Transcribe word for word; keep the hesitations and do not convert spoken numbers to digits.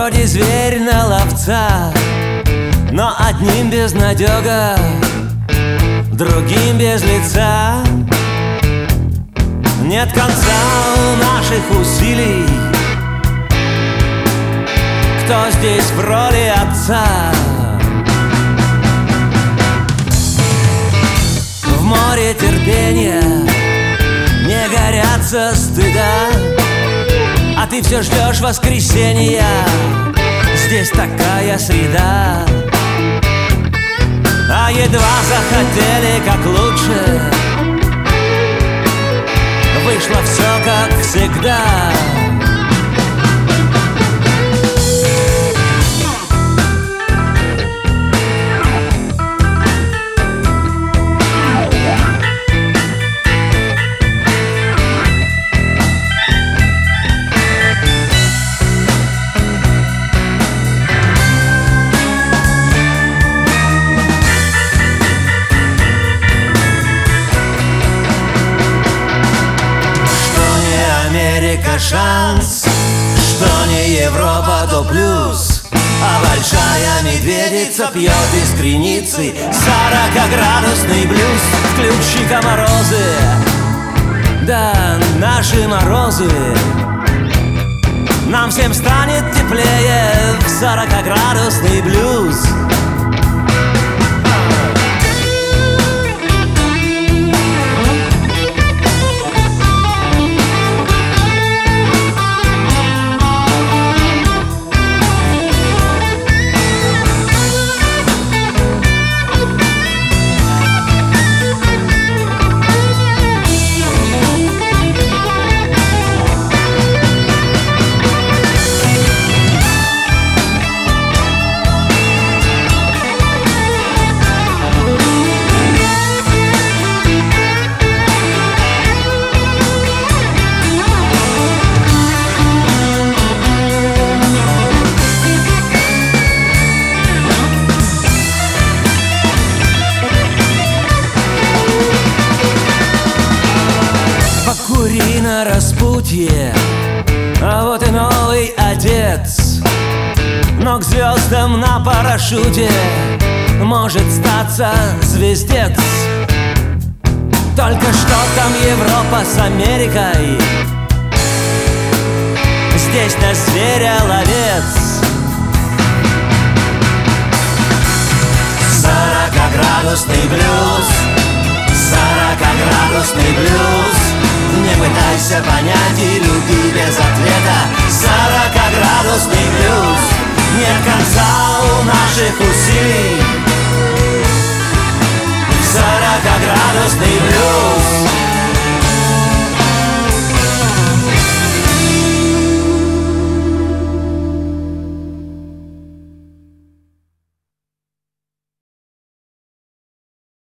Вроде зверь на ловца, но одним безнадега, другим без лица. Нет конца у наших усилий. Кто здесь в роли отца? В море терпения не горятся стыда, а ты все ждешь воскресенья. Здесь такая среда. А едва захотели как лучше, вышло все как всегда. Шанс, что не Европа, то плюс. А большая медведица пьет из креницы сорокаградусный блюз. Включи-ка морозы, да, наши морозы. Нам всем станет теплее в сорокаградусный блюз. Покури на распутье, а вот и новый отец. Но к звездам на парашюте может статься звездец. Только что там Европа с Америкой, здесь на зверя ловец. Сорокаградусный блюз, сорокаградусный блюз. Не пытайся понять и люби без ответа. Сорокаградусный блюз. Нет конца у наших усилий. Сорокаградусный блюз.